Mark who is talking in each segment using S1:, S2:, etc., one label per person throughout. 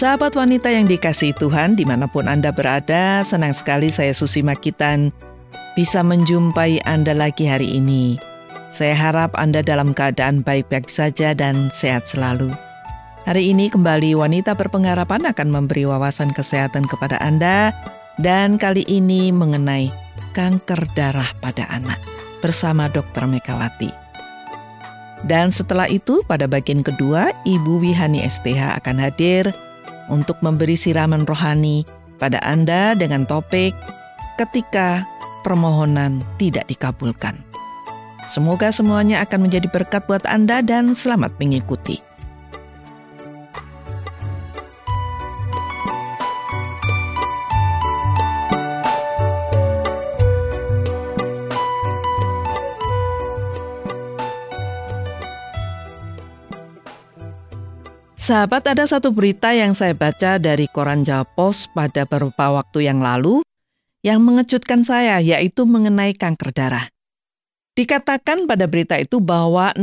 S1: Sahabat wanita yang dikasihi Tuhan, dimanapun Anda berada, senang sekali saya Susi Makitan bisa menjumpai Anda lagi hari ini. Saya harap Anda dalam keadaan baik-baik saja dan sehat selalu. Hari ini kembali Wanita Berpengharapan akan memberi wawasan kesehatan kepada Anda, dan kali ini mengenai kanker darah pada anak bersama Dr. Megawati. Dan setelah itu pada bagian kedua, Ibu Wihani STH akan hadir untuk memberi siraman rohani pada Anda dengan topik ketika permohonan tidak dikabulkan. Semoga semuanya akan menjadi berkat buat Anda dan selamat mengikuti. Sahabat, ada satu berita yang saya baca dari koran Jawa Pos pada beberapa waktu yang lalu yang mengejutkan saya, yaitu mengenai kanker darah. Dikatakan pada berita itu bahwa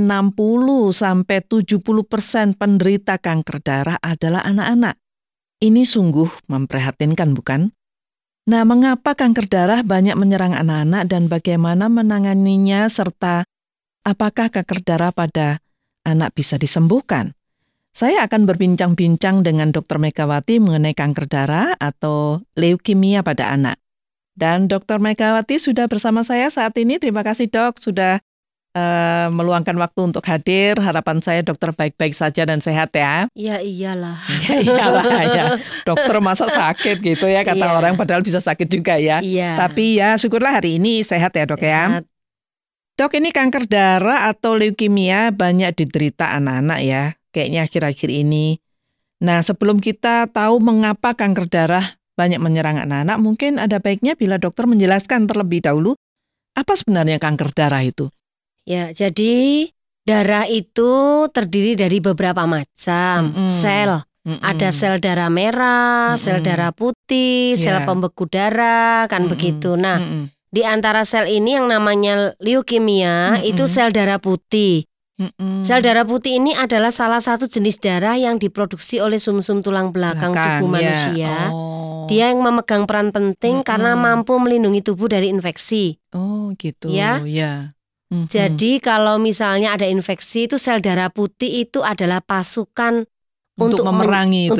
S1: 60-70% penderita kanker darah adalah anak-anak. Ini sungguh memprihatinkan, bukan? Nah, mengapa kanker darah banyak menyerang anak-anak dan bagaimana menanganinya serta apakah kanker darah pada anak bisa disembuhkan? Saya akan berbincang-bincang dengan Dr. Megawati mengenai kanker darah atau leukemia pada anak. Dan Dr. Megawati sudah bersama saya saat ini. Terima kasih Dok, sudah meluangkan waktu untuk hadir. Harapan saya dokter baik-baik saja dan sehat ya.
S2: Ya iyalah.
S1: Ya iyalah ya. Dokter masa sakit gitu ya kata orang, padahal bisa sakit juga ya. Tapi ya syukurlah hari ini sehat ya Dok ya. Dok, ini kanker darah atau leukemia banyak diderita anak-anak ya. Kayaknya akhir-akhir ini. Nah, sebelum kita tahu mengapa kanker darah banyak menyerang anak-anak, mungkin ada baiknya bila dokter menjelaskan terlebih dahulu apa sebenarnya kanker darah itu.
S2: Ya, jadi darah itu terdiri dari beberapa macam sel. Ada sel darah merah, sel darah putih, sel pembeku darah, kan begitu. Nah, di antara sel ini yang namanya leukemia itu sel darah putih. Sel darah putih ini adalah salah satu jenis darah yang diproduksi oleh sumsum tulang belakang tubuh manusia. Dia yang memegang peran penting karena mampu melindungi tubuh dari infeksi.
S1: Oh gitu
S2: ya. Jadi kalau misalnya ada infeksi, itu sel darah putih itu adalah pasukan untuk memerangi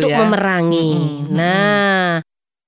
S2: Nah,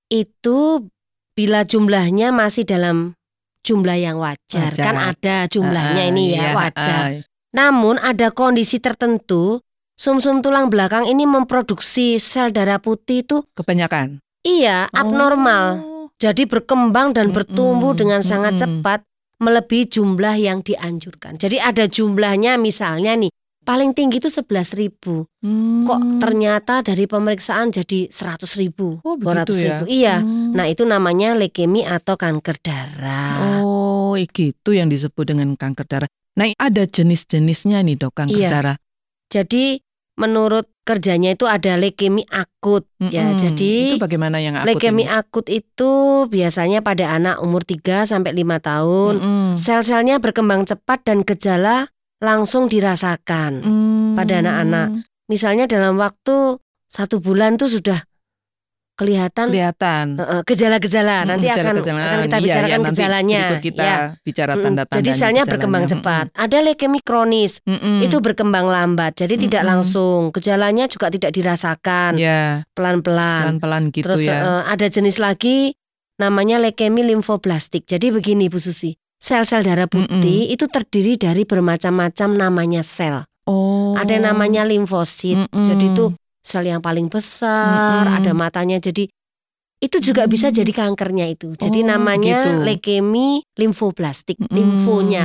S2: itu bila jumlahnya masih dalam jumlah yang wajar. Kan ada jumlahnya ini ya wajar. Namun ada kondisi tertentu, sumsum tulang belakang ini memproduksi sel darah putih itu
S1: kebanyakan.
S2: Iya, abnormal. Jadi berkembang dan bertumbuh dengan sangat cepat, melebihi jumlah yang dianjurkan. Jadi ada jumlahnya, misalnya nih, paling tinggi itu 11.000. Kok ternyata dari pemeriksaan jadi 100.000, 200.000. Iya. Nah, itu namanya leukemia atau kanker darah.
S1: Oh, gitu yang disebut dengan kanker darah. Nah, ada jenis-jenisnya nih Dok, kanker darah.
S2: Jadi menurut kerjanya itu ada leukemia akut ya. Jadi
S1: itu bagaimana yang akut?
S2: Leukemia akut itu biasanya pada anak umur 3-5 tahun. Sel-selnya berkembang cepat dan gejala langsung dirasakan pada anak-anak. Misalnya dalam waktu 1 bulan tuh sudah kelihatan gejala-gejala. Nanti akan kita bicarakan gejalanya.
S1: Berikut kita bicara tanda-tandanya.
S2: Jadi selnya berkembang cepat. Ada leukemia kronis, itu berkembang lambat. Jadi tidak langsung. Gejalanya juga tidak dirasakan. Pelan-pelan.
S1: Pelan-pelan gitu.
S2: Terus ada jenis lagi namanya leukemia limfoblastik. Jadi begini Bu Susi, sel-sel darah putih itu terdiri dari bermacam-macam namanya sel. Ada yang namanya limfosit. Jadi itu sel yang paling besar, ada matanya. Jadi itu juga bisa jadi kankernya itu. Jadi namanya leukemia limfoblastik, limfonya,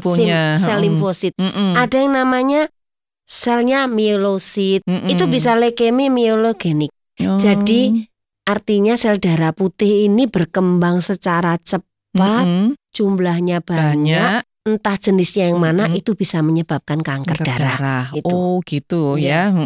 S2: sel limfosit. Ada yang namanya selnya mielosit. Itu bisa leukemia mielogenik. Jadi artinya sel darah putih ini berkembang secara cepat, jumlahnya banyak. Entah jenisnya yang mana, itu bisa menyebabkan kanker darah.
S1: Oh gitu ya.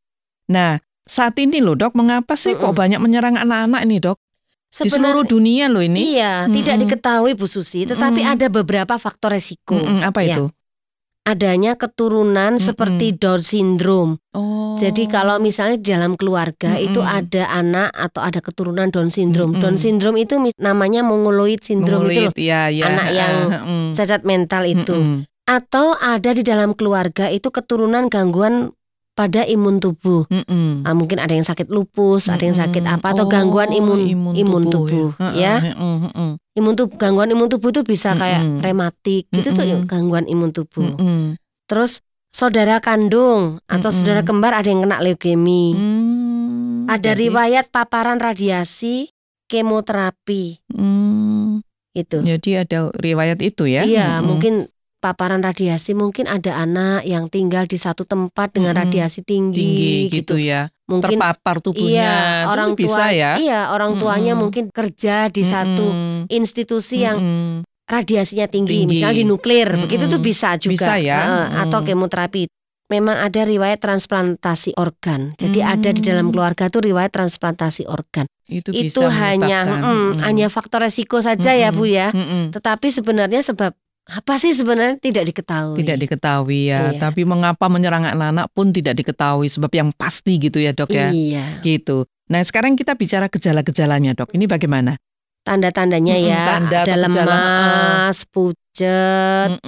S1: Nah, saat ini loh Dok, mengapa sih kok banyak menyerang anak-anak ini Dok? Di seluruh dunia loh ini.
S2: Iya, tidak diketahui Bu Susi, tetapi ada beberapa faktor resiko.
S1: Apa itu?
S2: adanya keturunan seperti Down syndrome. Jadi kalau misalnya di dalam keluarga itu ada anak atau ada keturunan Down syndrome. Down syndrome itu namanya mongoloid syndrome itu loh. Anak yang cacat mental itu. Atau ada di dalam keluarga itu keturunan gangguan pada imun tubuh. Mungkin ada yang sakit lupus, ada yang sakit apa atau gangguan imun tubuh ya. Gangguan imun tubuh itu bisa kayak rematik gitu tuh gangguan imun tubuh. Terus saudara kandung atau saudara kembar ada yang kena leukemi. Ada riwayat paparan radiasi, kemoterapi. Itu.
S1: Jadi ada riwayat itu ya?
S2: Iya, mungkin paparan radiasi, mungkin ada anak yang tinggal di satu tempat dengan radiasi tinggi
S1: gitu ya.
S2: Mungkin
S1: terpapar tubuhnya.
S2: Iya, orang
S1: bisa
S2: tua,
S1: ya.
S2: Iya, orang tuanya mungkin kerja di satu institusi yang radiasinya tinggi, misalnya di nuklir, begitu tuh bisa juga.
S1: Bisa ya.
S2: Atau kemoterapi. Memang ada riwayat transplantasi organ. Jadi ada di dalam keluarga tuh riwayat transplantasi organ. Itu hanya faktor resiko saja ya Bu ya. Tetapi sebenarnya sebab apa sih sebenarnya tidak diketahui.
S1: Tidak diketahui ya. Iya. Tapi mengapa menyerang anak-anak pun tidak diketahui. Sebab yang pasti gitu ya Dok ya.
S2: Iya.
S1: Gitu. Nah sekarang kita bicara gejala-gejalanya Dok. Ini bagaimana?
S2: Tanda-tandanya ya. Ada lemas, pucet,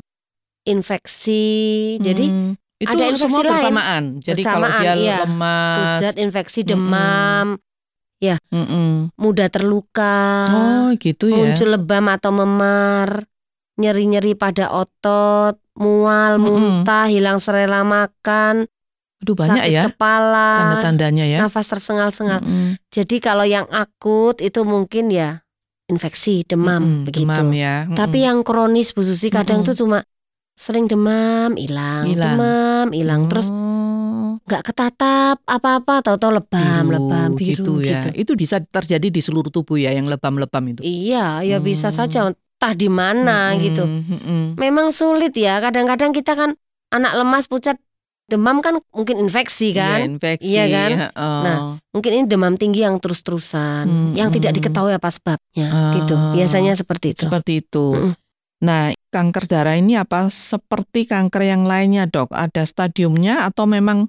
S2: infeksi. Jadi
S1: itu
S2: ada infeksi
S1: semua
S2: lain.
S1: bersamaan. Jadi kalau dia lemas,
S2: pucet, infeksi, demam, ya, mudah terluka,
S1: gitu ya.
S2: muncul lebam atau memar, nyeri-nyeri pada otot, mual, muntah, hilang selera makan,
S1: banyak
S2: sakit
S1: ya
S2: kepala,
S1: tanda-tandanya ya.
S2: Nafas tersengal-sengal. Jadi kalau yang akut itu mungkin ya infeksi, demam, begitu.
S1: Demam ya.
S2: Tapi yang kronis Bu Susi kadang tuh cuma sering demam, hilang, demam, hilang, terus nggak ketatap apa-apa, tahu-tahu lebam biru
S1: ya. Itu bisa terjadi di seluruh tubuh ya, yang lebam-lebam itu.
S2: Iya, ya bisa saja. Entah di mana gitu. Memang sulit ya. Kadang-kadang kita kan anak lemas, pucat, demam kan mungkin infeksi kan?
S1: Iya, infeksi.
S2: Iya kan? Nah, mungkin ini demam tinggi yang terus-terusan, yang tidak diketahui apa sebabnya, gitu. Biasanya seperti itu.
S1: Seperti itu. Nah, kanker darah ini apa seperti kanker yang lainnya Dok? Ada stadiumnya atau memang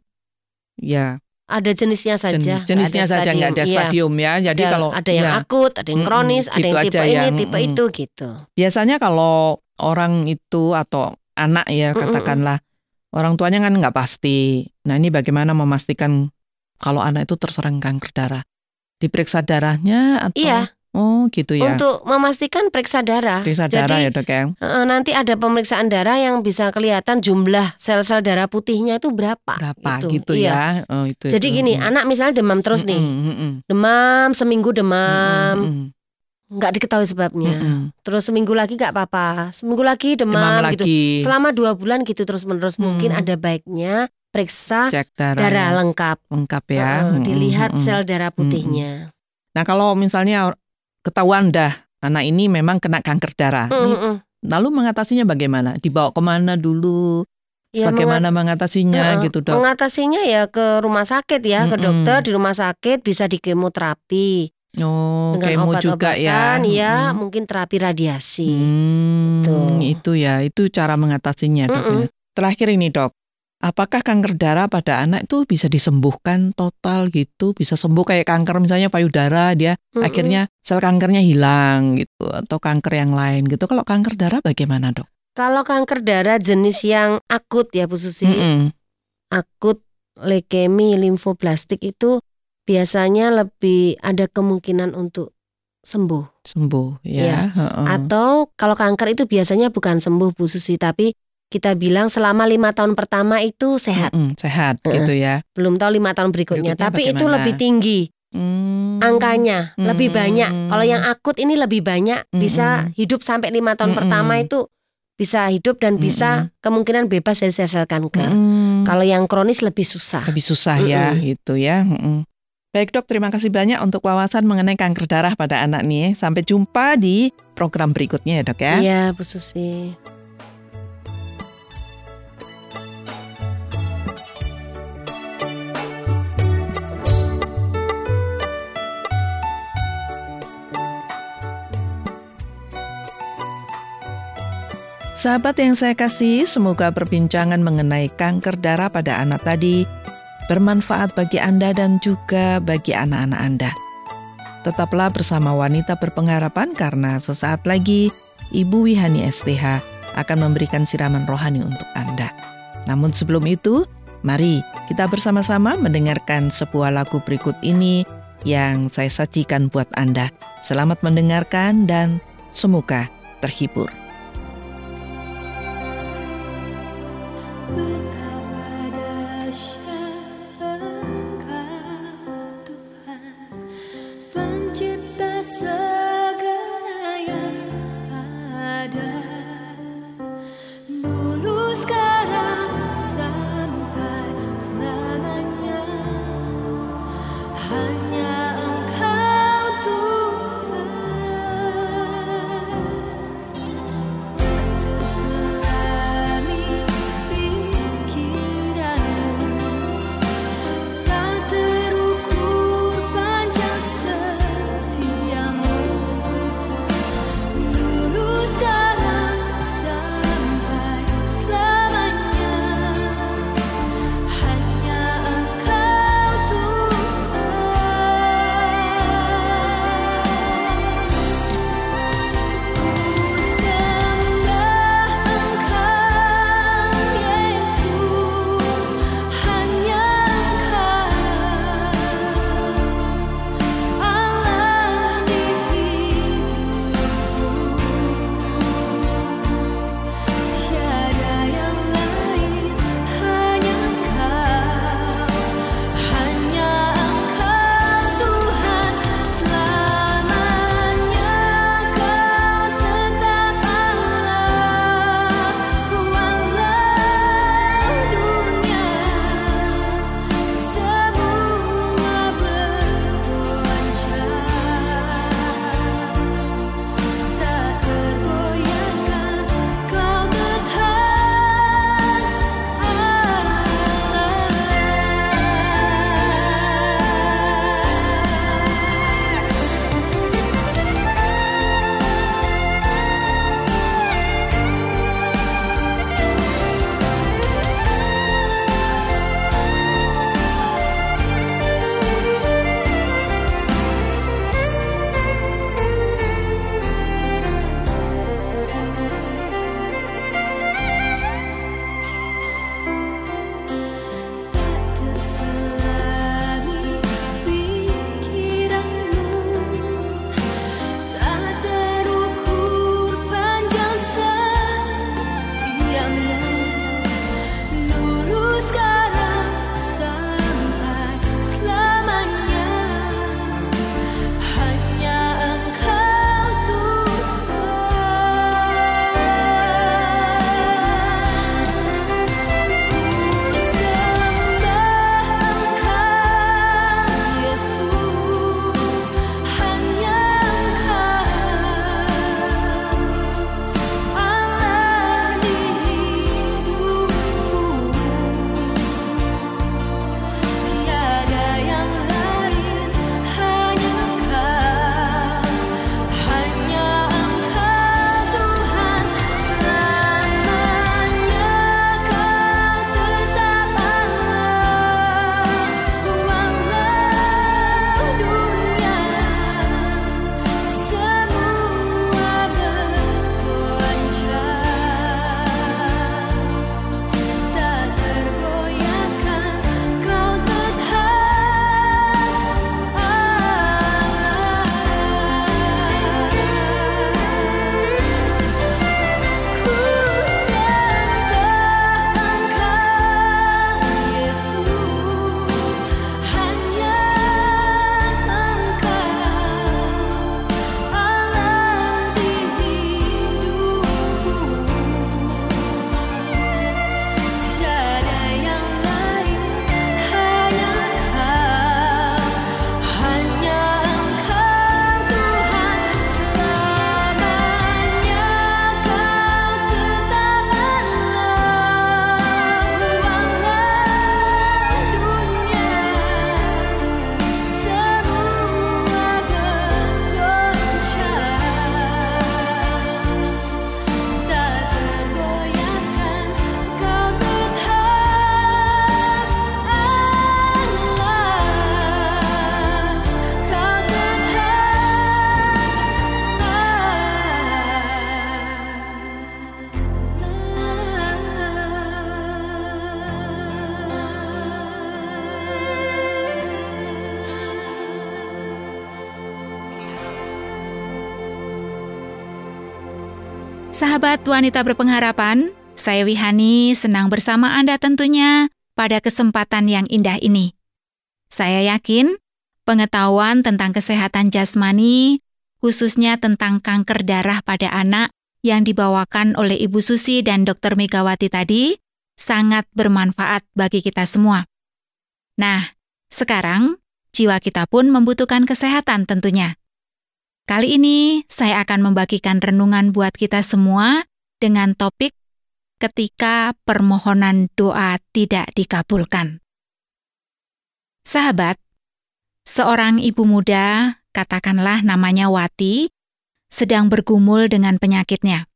S1: ya?
S2: Ada jenisnya saja.
S1: Jenisnya saja, nggak ada stadium ya. Jadi kalau
S2: ada yang akut, ada yang kronis, ada yang tipe ini, tipe itu gitu.
S1: Biasanya kalau orang itu atau anak ya katakanlah, orang tuanya kan nggak pasti. Nah ini bagaimana memastikan kalau anak itu terserang kanker darah? Diperiksa darahnya atau?
S2: Iya.
S1: Oh gitu ya.
S2: Untuk memastikan periksa darah.
S1: Periksa darah ya Dok ya.
S2: Nanti ada pemeriksaan darah yang bisa kelihatan jumlah sel-sel darah putihnya itu berapa.
S1: Gitu ya.
S2: Jadi gini, anak misalnya demam terus nih. Demam, seminggu demam. Nggak diketahui sebabnya. Terus seminggu lagi nggak apa-apa. Seminggu lagi demam gitu. Selama 2 bulan gitu terus-menerus. Mungkin ada baiknya periksa
S1: cek
S2: darah lengkap.
S1: Lengkap ya.
S2: Dilihat sel darah putihnya.
S1: Nah kalau misalnya ketahuan dah anak ini memang kena kanker darah. Lalu mengatasinya bagaimana? Dibawa kemana dulu? Ya, bagaimana mengatasinya gitu Dok?
S2: Mengatasinya ya ke rumah sakit ya, ke dokter. Di rumah sakit bisa di kemoterapi. Dengan
S1: kemo juga ya.
S2: Ya, mungkin terapi radiasi.
S1: Itu ya, itu cara mengatasinya Dok. Terakhir ini Dok, apakah kanker darah pada anak itu bisa disembuhkan total gitu? Bisa sembuh kayak kanker misalnya payudara, dia akhirnya sel kankernya hilang gitu, atau kanker yang lain gitu. Kalau kanker darah bagaimana Dok?
S2: Kalau kanker darah jenis yang akut ya Bu Susi, akut leukemi limfoblastik itu biasanya lebih ada kemungkinan untuk sembuh ya. Atau kalau kanker itu biasanya bukan sembuh Bu Susi, tapi kita bilang selama 5 tahun pertama itu sehat.
S1: Sehat gitu ya.
S2: Belum tahu 5 tahun berikutnya tapi bagaimana? Itu lebih tinggi angkanya, lebih banyak. Kalau yang akut ini lebih banyak, bisa hidup sampai 5 tahun pertama itu bisa hidup dan bisa kemungkinan bebas dari sel kanker. Kalau yang kronis lebih susah.
S1: Lebih susah ya gitu ya. Baik Dok, terima kasih banyak untuk wawasan mengenai kanker darah pada anak nih. Sampai jumpa di program berikutnya ya Dok ya.
S2: Iya Bu Susi.
S1: Sahabat yang saya kasih, semoga perbincangan mengenai kanker darah pada anak tadi bermanfaat bagi Anda dan juga bagi anak-anak Anda. Tetaplah bersama Wanita Berpengharapan karena sesaat lagi Ibu Wihani STH akan memberikan siraman rohani untuk Anda. Namun sebelum itu, mari kita bersama-sama mendengarkan sebuah lagu berikut ini yang saya sajikan buat Anda. Selamat mendengarkan dan semoga terhibur.
S3: Sahabat wanita berpengharapan, saya Wihani senang bersama Anda tentunya pada kesempatan yang indah ini. Saya yakin pengetahuan tentang kesehatan jasmani, khususnya tentang kanker darah pada anak yang dibawakan oleh Ibu Susi dan Dr. Megawati tadi, sangat bermanfaat bagi kita semua. Nah, sekarang jiwa kita pun membutuhkan kesehatan tentunya. Kali ini saya akan membagikan renungan buat kita semua dengan topik ketika permohonan doa tidak dikabulkan. Sahabat, seorang ibu muda, katakanlah namanya Wati, sedang bergumul dengan penyakitnya.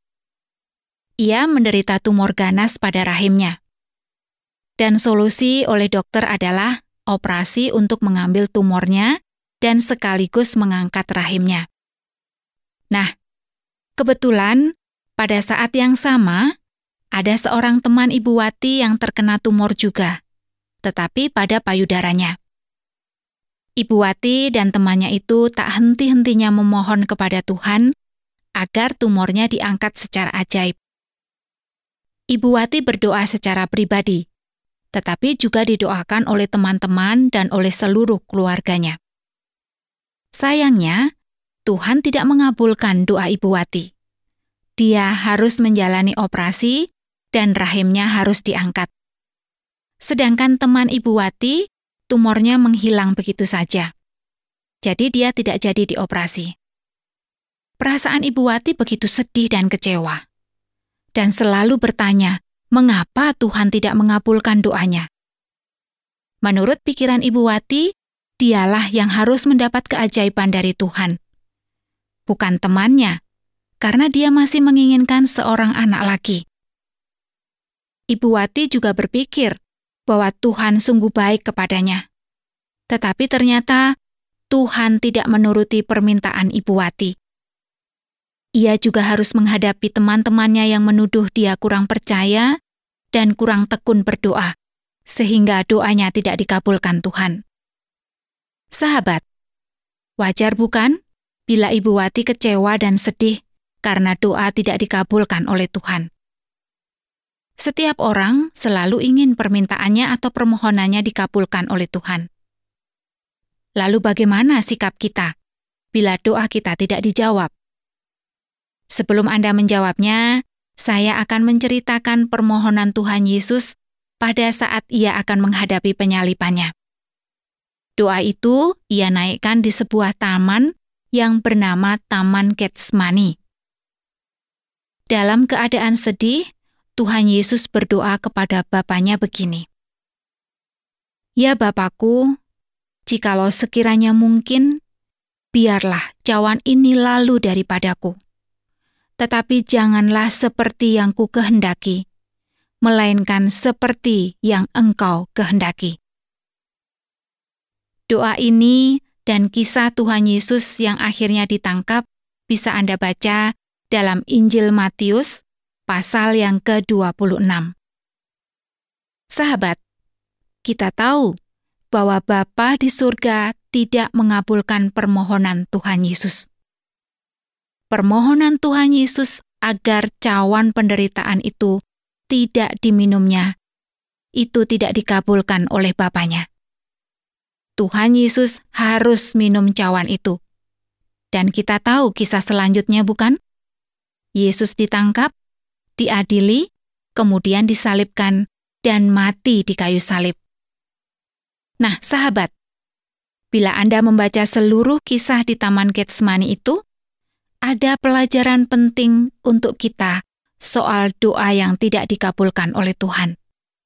S3: Ia menderita tumor ganas pada rahimnya. Dan solusi oleh dokter adalah operasi untuk mengambil tumornya dan sekaligus mengangkat rahimnya. Nah, kebetulan pada saat yang sama, ada seorang teman Ibu Wati yang terkena tumor juga, tetapi pada payudaranya. Ibu Wati dan temannya itu tak henti-hentinya memohon kepada Tuhan agar tumornya diangkat secara ajaib. Ibu Wati berdoa secara pribadi, tetapi juga didoakan oleh teman-teman dan oleh seluruh keluarganya. Sayangnya, Tuhan tidak mengabulkan doa Ibu Wati. Dia harus menjalani operasi dan rahimnya harus diangkat. Sedangkan teman Ibu Wati, tumornya menghilang begitu saja. Jadi dia tidak jadi dioperasi. Perasaan Ibu Wati begitu sedih dan kecewa. Dan selalu bertanya, mengapa Tuhan tidak mengabulkan doanya? Menurut pikiran Ibu Wati, dialah yang harus mendapat keajaiban dari Tuhan. Bukan temannya, karena dia masih menginginkan seorang anak lagi. Ibu Wati juga berpikir bahwa Tuhan sungguh baik kepadanya. Tetapi ternyata Tuhan tidak menuruti permintaan Ibu Wati. Ia juga harus menghadapi teman-temannya yang menuduh dia kurang percaya dan kurang tekun berdoa, sehingga doanya tidak dikabulkan Tuhan. Sahabat, wajar bukan bila Ibu Wati kecewa dan sedih karena doa tidak dikabulkan oleh Tuhan? Setiap orang selalu ingin permintaannya atau permohonannya dikabulkan oleh Tuhan. Lalu bagaimana sikap kita bila doa kita tidak dijawab? Sebelum Anda menjawabnya, saya akan menceritakan permohonan Tuhan Yesus pada saat Ia akan menghadapi penyalipannya. Doa itu Ia naikkan di sebuah taman yang bernama Taman Getsemani. Dalam keadaan sedih, Tuhan Yesus berdoa kepada Bapanya begini, "Ya Bapakku, jikalau sekiranya mungkin, biarlah cawan ini lalu daripadaku. Tetapi janganlah seperti yang ku kehendaki, melainkan seperti yang Engkau kehendaki." Doa ini dan kisah Tuhan Yesus yang akhirnya ditangkap bisa Anda baca dalam Injil Matius, pasal yang ke-26. Sahabat, kita tahu bahwa Bapa di surga tidak mengabulkan permohonan Tuhan Yesus. Permohonan Tuhan Yesus agar cawan penderitaan itu tidak diminumnya, itu tidak dikabulkan oleh Bapanya. Tuhan Yesus harus minum cawan itu. Dan kita tahu kisah selanjutnya bukan? Yesus ditangkap, diadili, kemudian disalibkan, dan mati di kayu salib. Nah, sahabat, bila Anda membaca seluruh kisah di Taman Getsemani itu, ada pelajaran penting untuk kita soal doa yang tidak dikabulkan oleh Tuhan.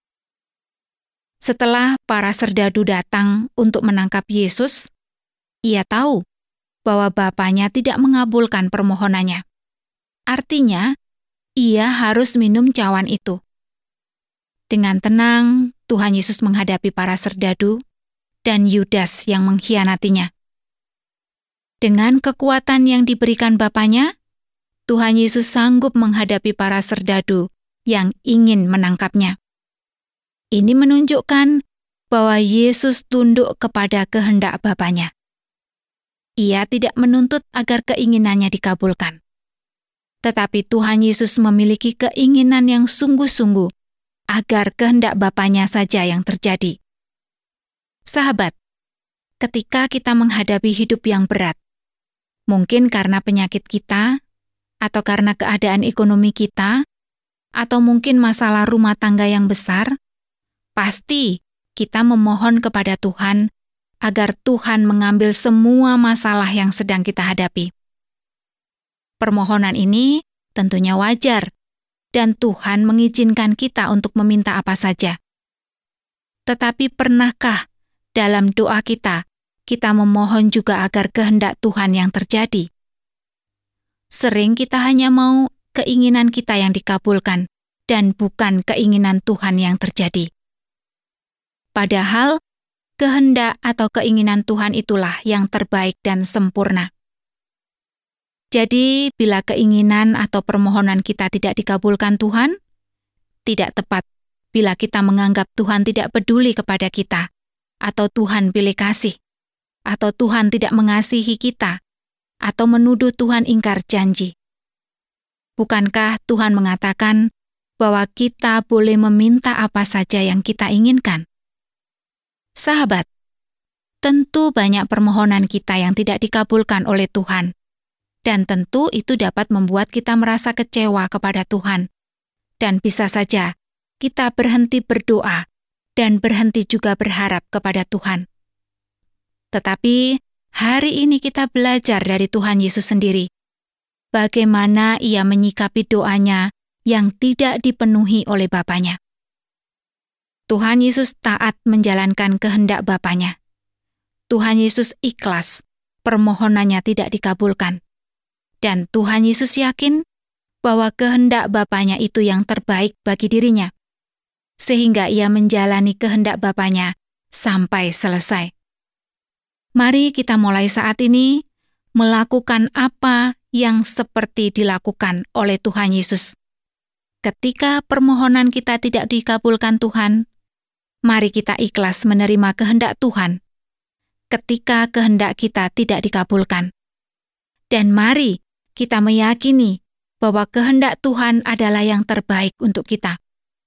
S3: Setelah para serdadu datang untuk menangkap Yesus, ia tahu bahwa Bapanya tidak mengabulkan permohonannya. Artinya, ia harus minum cawan itu. Dengan tenang, Tuhan Yesus menghadapi para serdadu dan Yudas yang mengkhianatinya. Dengan kekuatan yang diberikan Bapanya, Tuhan Yesus sanggup menghadapi para serdadu yang ingin menangkapnya. Ini menunjukkan bahwa Yesus tunduk kepada kehendak Bapanya. Ia tidak menuntut agar keinginannya dikabulkan. Tetapi Tuhan Yesus memiliki keinginan yang sungguh-sungguh agar kehendak Bapanya saja yang terjadi. Sahabat, ketika kita menghadapi hidup yang berat, mungkin karena penyakit kita, atau karena keadaan ekonomi kita, atau mungkin masalah rumah tangga yang besar, pasti kita memohon kepada Tuhan agar Tuhan mengambil semua masalah yang sedang kita hadapi. Permohonan ini tentunya wajar, dan Tuhan mengizinkan kita untuk meminta apa saja. Tetapi pernahkah dalam doa kita memohon juga agar kehendak Tuhan yang terjadi? Sering kita hanya mau keinginan kita yang dikabulkan, dan bukan keinginan Tuhan yang terjadi. Padahal, kehendak atau keinginan Tuhan itulah yang terbaik dan sempurna. Jadi, bila keinginan atau permohonan kita tidak dikabulkan Tuhan, tidak tepat bila kita menganggap Tuhan tidak peduli kepada kita, atau Tuhan pilih kasih, atau Tuhan tidak mengasihi kita, atau menuduh Tuhan ingkar janji. Bukankah Tuhan mengatakan bahwa kita boleh meminta apa saja yang kita inginkan? Sahabat, tentu banyak permohonan kita yang tidak dikabulkan oleh Tuhan. Dan tentu itu dapat membuat kita merasa kecewa kepada Tuhan. Dan bisa saja kita berhenti berdoa dan berhenti juga berharap kepada Tuhan. Tetapi hari ini kita belajar dari Tuhan Yesus sendiri, bagaimana Ia menyikapi doanya yang tidak dipenuhi oleh Bapanya. Tuhan Yesus taat menjalankan kehendak Bapanya. Tuhan Yesus ikhlas, permohonannya tidak dikabulkan. Dan Tuhan Yesus yakin bahwa kehendak Bapanya itu yang terbaik bagi dirinya, sehingga Ia menjalani kehendak Bapanya sampai selesai. Mari kita mulai saat ini melakukan apa yang seperti dilakukan oleh Tuhan Yesus. Ketika permohonan kita tidak dikabulkan Tuhan, mari kita ikhlas menerima kehendak Tuhan. Ketika kehendak kita tidak dikabulkan, dan mari kita meyakini bahwa kehendak Tuhan adalah yang terbaik untuk kita.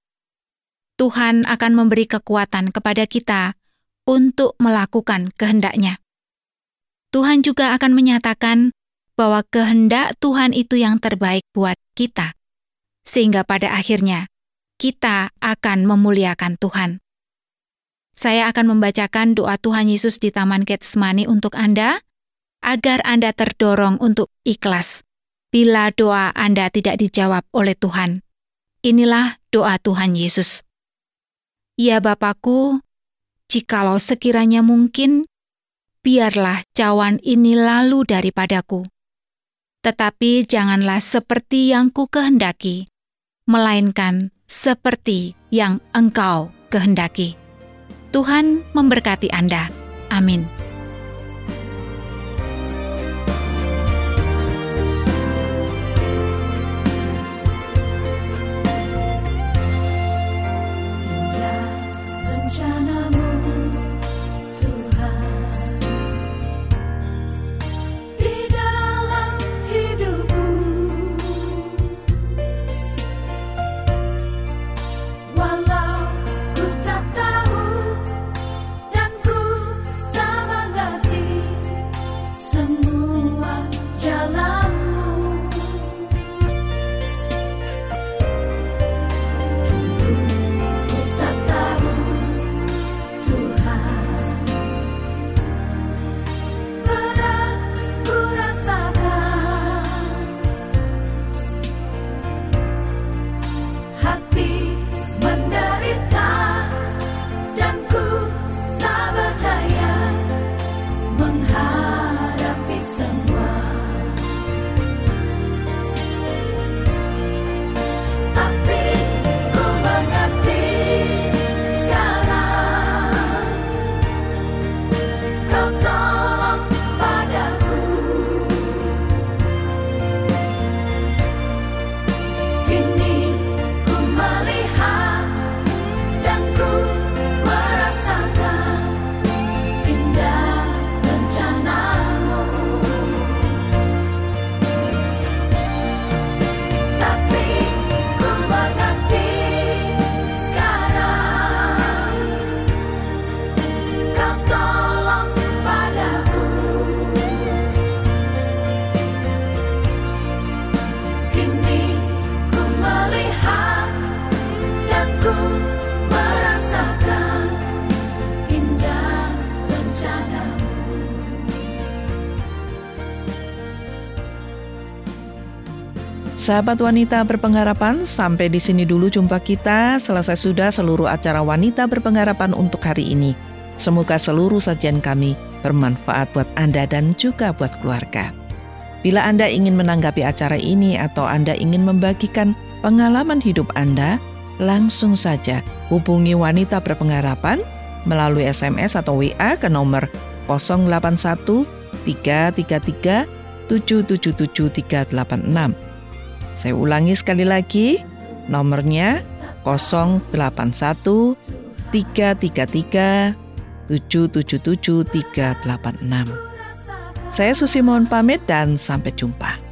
S3: Tuhan akan memberi kekuatan kepada kita untuk melakukan kehendak-Nya. Tuhan juga akan menyatakan bahwa kehendak Tuhan itu yang terbaik buat kita, sehingga pada akhirnya kita akan memuliakan Tuhan. Saya akan membacakan doa Tuhan Yesus di Taman Getsemani untuk Anda, agar Anda terdorong untuk ikhlas bila doa Anda tidak dijawab oleh Tuhan. Inilah doa Tuhan Yesus. Ya Bapa-Ku, jikalau sekiranya mungkin, biarlah cawan ini lalu daripadaku. Tetapi janganlah seperti yang ku kehendaki, melainkan seperti yang Engkau kehendaki. Tuhan memberkati Anda. Amin.
S4: Walau ku tak tahu dan ku tak
S1: Sahabat wanita berpengharapan, sampai di sini dulu jumpa kita. Selesai sudah seluruh acara wanita berpengharapan untuk hari ini. Semoga seluruh sajian kami bermanfaat buat Anda dan juga buat keluarga. Bila Anda ingin menanggapi acara ini atau Anda ingin membagikan pengalaman hidup Anda, langsung saja hubungi wanita berpengharapan melalui SMS atau WA ke nomor 081 333 777 386. Saya ulangi sekali lagi, nomornya 081 333 777 386. Saya Susi mohon pamit dan sampai jumpa.